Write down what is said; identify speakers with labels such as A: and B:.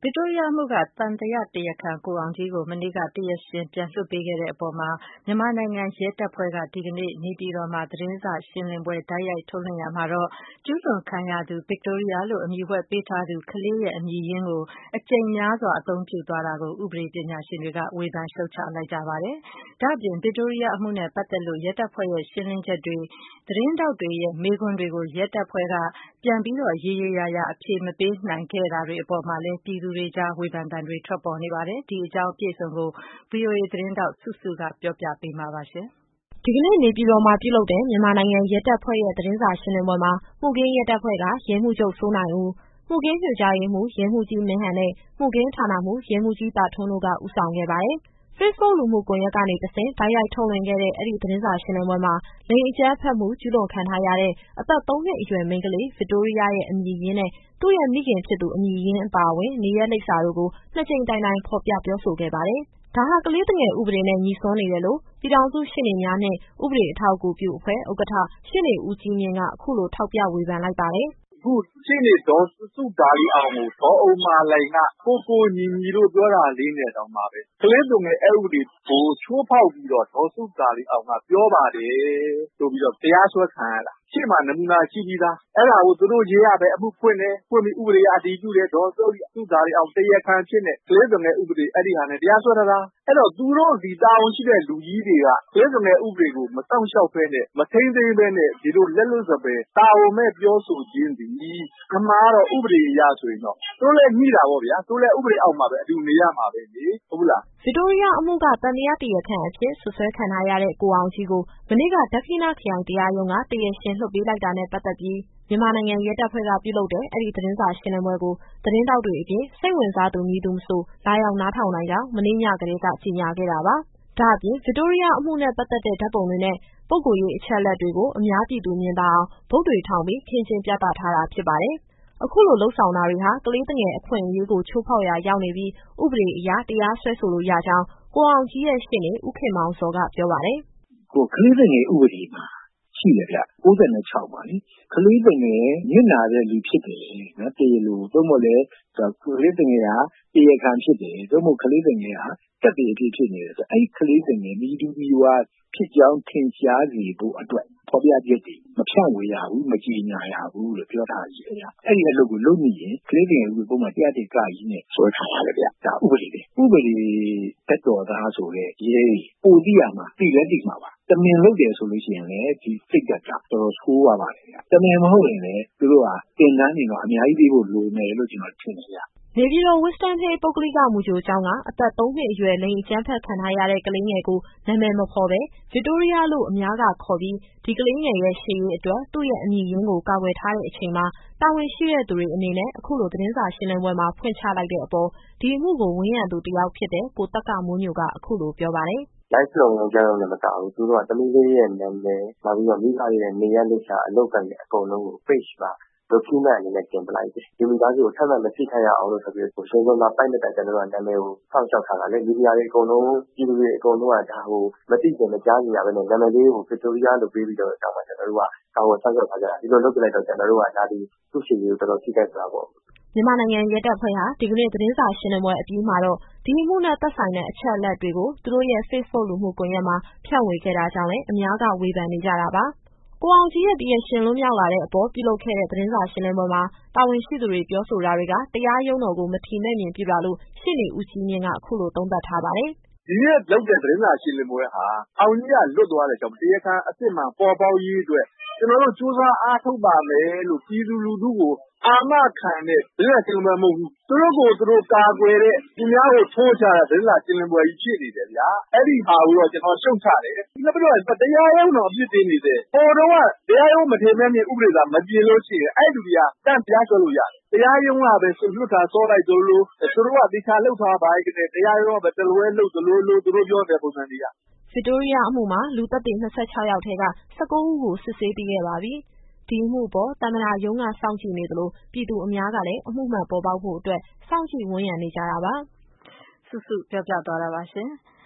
A: ဗစ်တိုးရီးယားအမှုကသံသယတရားခံကိုအောင်ကြီးကိုမနေ့ကတရားရှင်ပြန်လွှတ်ပေးခဲ့တဲ့အပေါ်မြန်မာနိုင်ငံရဲတပ်ဖွဲ့ကဒီကနေ့နေပြည်တော်မှာသတင်းစာရှင်းလင်းပွဲတိုက်ရိုက်ထုတ်လွှင့်ရာမှာကျူးလွန်ခံရသူဗစ်တိုးရီးယားလို့အမည်ဝှက်ပေးထားသူကလေးရဲ့အမည်ရင်းကိုအကြိမ်များစွာအသုံးပြုသွားတာကိုဥပဒေပညာရှင်တွေကဝေဖန်ရှုတ်ချလိုက်ကြပါတယ်။ဒါ့အပြင်ဗစ်တိုးရီးယားအမှုနဲ့ပတ်သက်လို့ရဲတပ်ဖွဲ့ရဲ့ရှင်းလင်းချက်တွေသတင်းထောက်တွေရဲ့မေးခွန်းတွေကိုရဲတပ်ဖွဲ့ကပြန်ပြီးရေရေရာရာအဖြေမပေးနိုင်ခဲ့တာတွေအပေါ်မှာလည်းပြည်သူတွေကြားဝေဖန်သံတွေထွက်ပေါ်နေပါတယ်။ဒီအကြောင်းအပြည့်အစုံကို VOA သတင်းထောက်စုစုကပြောပြပေးမှာပါ။
B: ဒီကနေ့နေပြည်တော်မှာပြုလုပ်တဲ့မြန်မာနိုင်ငံရဲတပ်ဖွဲ့ရဲ့သတင်းစာရှင်းလင်းပွဲမှာမှုခင်းရဲတပ်ဖွဲ့ကရဲမှူးချုပ်စိုးနိုင်ဦး၊မှုခင်းညွှန်ကြားရေးမှူးရဲမှူးကြီးမင်းဟန်နဲ့မှုခင်းဌာနမှူးရဲမှူးကြီးသာထွန်းတို့ကဦးဆောင်ခဲ့ပါတယ်။ Facebook လူမှုကွန်ရက်ကနေတဆင့်တိုက်ရိုက်ထုတ်လွှင့်ခဲ့တဲ့အဲဒီသတင်းစာရှင်းလင်းပွဲမှာလိင်အကြမ်းဖက်မှုကျူးလွန်ခံထားရတဲ့အသက် 3 နှစ်အရွယ်မိန်းကလေးဗစ်တိုးရီးယားရဲ့အမည်ရင်းနဲ့သူ့ရဲ့မိခင်ဖြစ်သူအမည်ရင်းအပါအဝင်နေရပ်လိပ်စာတို့ကို2 ကြိမ်တိုင်တိုင်ဖော်ပြပြောဆိုခဲ့ပါတယ်။ ဒါဟာကလေးသူငယ်ဥပဒေနဲ့ညိစွန်းနေတယ်လို့ပြည်ထောင်စုရှေ့နေများနှင့်ဥပဒေအထောက်အကူပြုအဖွဲ့ဥက္ကဋ္ဌရှေ့နေဦးကြီးမြင့်ကအခုလိုထောက်ပြဝေဖန်လိုက်ပါတယ်။
C: “အခုရှေ့နေဒေါ်စုဒါလီအောင်ကိုဒေါ်ဥမ္မာလှိုင်ကကိုညီညီလို့ပြောတာလေးနဲ့တောင်မှပဲကလေးသူငယ်အက်ဥပဒေကိုချိုးဖောက်ပြီးတော့ဒေါ်စုဒါလီအောင်ကပြောပါတယ်ဆိုပြီးတော့တရားစွဲခံရတာ။ရှေ့မှာနမူနာရှိပြီးသား။အဲ့ဒါကိုသူတို့ရဲကပဲအမှုဖွင့်တယ်။ဖွင့်ပြီးဥပဒေကအတည်ပြုတယ်။ဒေါ်စုဒါလီအောင်တရားခံအဖြစ်နဲ့ကလေးသူငယ်ဥပဒေအဲ့ဒီဟာနဲ့တရားစွဲထားတာ။အဲ့တော့သူတို့ဒီတာဝန်ရှိတဲ့လူကြီးတွေကကလေးသူငယ်ဥပဒေကိုမစောင့်ရှောက်ဘဲနဲ့မထိန်းသိမ်းဘဲနဲ့ဒီလိုလက်လွတ်စပယ်တာဝန်မဲ့ပြောဆိုခြင်းသည်အမှန်ကတော့ဥပဒေအရဆိုရင်တော့သူတို့လည်းညှိတာပေါ့ဗျာ။သူတို့လည်းဥပဒေအောက်မှာပဲအတူနေရမှာပဲလေ။ဟုတ်ဘူးလား။
B: ” ဗစ်တိုးရီးယားအမှုကသံသယတရားခံအဖြစ်စွပ်စွဲခံထားရတဲ့ကိုအောင်ကြီးကိုမနေ့ကဒက္ခိဏခရိုင်တရားရုံးကတရားရှင်လွှတ်ပေးလိုက်တာနဲ့ပတ်သက်ပြီးမြန်မာနိုင်ငံရဲတပ်ဖွဲ့ကပြုလုပ်တဲ့အဲဒီသတင်းစာရှင်းလင်းပွဲကိုသတင်းထောက်တွေအပြင်စိတ်ဝင်စားသူမည်သူမဆိုလာရောက်နားထောင်နိုင်ကြောင်းမနေ့ညကတည်းကကြေညာခဲ့တာပါ။ဒါ့အပြင်ဗစ်တိုးရီးယားအမှုနဲ့ပတ်သက်တဲ့ဓာတ်ပုံတွေနဲ့ပုဂ္ဂိုလ်ရေးအချက်အလက်တွေကိုအများပြည်သူမြင်သာအောင်ဘုတ်တွေထောင်ပြီးခင်းကျင်းပြသထားတာဖြစ်ပါတယ်။အခုလိုလုပ်ဆောင်တာတွေဟာကလေးသူငယ်အခွင့်အရေးကိုချိုးဖောက်ရာရောက်နေပြီးဥပဒေအရတရားစွဲဆိုလို့ရကြောင်းကိုအောင်ကြီးရဲ့ရှေ့နေဦးခင်မောင်ဇော်ကပြောပါတယ်
D: ။ကလေးသူငယ်ဥပဒေမှာရှိတယ်ဗျ96ပါလေ။ကလေးသူငယ်နစ်နာတဲ့လူဖြစ်တယ်နော်တရားလိုသို့မဟုတ်လည်းကလေးသူငယ်ဟာတရားခံဖြစ်တယ်သို့မဟုတ်ကလေးသူငယ်ဟာတက်တယ်ဖြစ်နေတယ်ဆိုအဲ့ကလေးသူငယ်မိတူမီဝါဖြစ်ကြောင်းထင်ရှားစေဖို့အတွက်ဖော်ပြချက်တွေမဖြန့်ဝေရဘူးမကြေညာရဘူးလို့ပြောထားရှိတယ်ဗျ။အဲ့ဒီအလုပ်ကိုလုပ်မိရင်ကလေးသူငယ်ဥပဒေပုံမှန်101 ကကြီးနဲ့ဆွဲထားရတယ်ဗျ။ဒါဥပဒေပဲ။ဥပဒေတက်တော်သားဆိုတဲ့ရဲပိုသိရမှာသိလဲသိမှာပါ။တမင်လုပ်တယ်ဆိုလို့ရှိရင်လည်းဒီစိတ်ကတော်တော်ဆိုးရပါတယ်ဗျ။တမင်မဟုတ်ရင်လည်းသူတို့ဟာသင်တန်းတွေတော့အများကြီးပေးဖို့လိုမယ်လို့ကျွန်တော်ထင်တယ်ဗျ။
B: နေပြည်တော် Wisdom Hill ပုဂ္ဂလိကမူကြိုကျောင်းကအသက် 3 နှစ်အရွယ်လိင်အကြမ်းဖက်ခံထားရတဲ့ကလေးငယ်ကိုနာမည်မဖော်ပဲဗစ်တိုးရီးယားလို့အများကခေါ်ပြီးဒီကလေးငယ်ရဲ့ရှေ့ရေးအတွက်သူ့ရဲ့အမည်ရင်းကိုကာကွယ်ထားတဲ့အချိန်မှာတာဝန်ရှိတဲ့သူတွေအနေနဲ့အခုလိုသတင်းစာရှင်းလင်းပွဲမှာဖွင့်ချလိုက်တဲ့အပေါ်ဒီအမှုကိုဝန်းရံသူတယောက်ဖြစ်တဲ့ကိုသက္ကမိုးညိုကအခုလိုပြောပါတယ်
E: ။ “Live လွှင့်ရုံနဲ့မကဘူး။သူတို့ကသမီးလေးရဲ့နာမည်နောက်ပြီးတော့မိဘရဲ့နေရပ်လိပ်စာအလုပ်ကိုင်တဲ့အကုန်လုံးကို Page မှာDocument အနေနဲ့တင်ပလိုက်တယ်။ဒီမိသားစုကိုထပ်မံမထိခိုက်ရအောင်လို့ဆိုပြီးတော့ရှင်ခွင်မှာပိုက်မတိုင်ကျွန်တော်တို့ကနာမည်ကိုစောင့်ရှောက်ထားတာလေ။မီဒီယာတွေအကုန်လုံးပြည်သူတွေအကုန်လုံးကဒါကိုမသိချင်မကြားချင်ရဘဲနဲ့နာမည်လေးကိုဗစ်တိုးရီးယားလို့ပေးပြီးတော့ကျွန်တော်တို့ကကာဝယ်စောင့်ရှောက်ထားကြတာ။ဒီလိုလုပ်ပြလိုက်တော့ကျွန်တော်တို့ကဒါဒီသူ့ရှေ့ရေးကိုတော်တော်ထိခိုက်သွားပေါ့။ ”
B: မြန်မာနိုင်ငံရဲတပ်ဖွဲ့ဟာဒီကနေ့သတင်းစာရှင်းလင်းပွဲအပြီးမှာတော့ဒီအမှုနဲ့သက်ဆိုင်တဲ့အချက်အလက်တွေကိုသူတို့ရဲ့ Facebook လူမှုကွန်ရက်မှာဖြန့်ဝေခဲ့တာကြောင့်လည်းအများကဝေဖန်နေကြတာပါ။ကိုအောင်ကြီးရဲ့တရားရှင်လွတ်မြောက်လာတဲ့အပေါ်ပြုလုပ်ခဲ့တဲ့သတင်းစာရှင်းလင်းပွဲမှာတာဝန်ရှိသူတွေပြောဆိုတာတွေကတရားရုံးတော်ကိုမထီမဲ့မြင်ပြုတာလို့ရှေ့နေဦးကြီးမြင့်ကအခုလိုသုံးသပ်ထားပါတယ်
C: ။ဒီနေ့လုပ်တဲ့သတင်းစာရှင်းလင်းပွဲဟာအောင်ကြီးကလွတ်သွားတဲ့ကြောင့်တရားခံအစ်စ်မှန်ပေါ်ပေါက်ရေးအတွက်ကျွန်တော်တို့စူးစမ်းအားထုတ်ပါမယ်လို့ပြည်သူလူထုကိုအာမခံတဲ့သတင်းစာရှင်းလင်းပွဲမဟုတ်ဘူး။သူတို့ကိုသူတို့ကာကွယ်တဲ့သူများကိုထိုးချတဲ့သတင်းစာရှင်းလင်းပွဲကြီးဖြစ်နေတယ်ဗျာ။အဲ့ဒီဟာကိုတော့ကျွန်တော်ရှုတ်ချတယ်။နောက်ပြီးတော့တရားရုံးတော်အပြစ်တင်နေတယ်။ဟိုတုန်းကတရားရုံးမထင်မဲ့မြင်ဥပဒေသာမပြင်လို့ရှိရင်အဲ့လူတွေကတန့်တရားစွဲလို့ရတယ်။တရားရုံးကပဲလွတ်တာစောလိုက်သလိုသူတို့ကတေချာလှုပ်ထားပါရဲ့တဲ့တရားရုံးကပဲတလွဲလှုပ်သလိုလိုသူတို့ပြောတဲ့ပုံစံတွေက
B: ဗစ်တိုးရီးယားအမှုမှာလူသက်သေ26 ယောက်ထဲက19 ဦးကိုစစ်ဆေးပြီးခဲ့ပါပြီ။ဒီအမှုအပေါ်သမ္မတရုံးကစောင့်ကြည့်နေသလိုပြည်သူအများကလည်းအမှုမှန်ပေါ်ပေါက်ဖို့အတွက်စောင့်ကြည့်ဝန်းရံနေကြတာပါ
A: ။စုစုပြောပြသွားတာပါရှင်။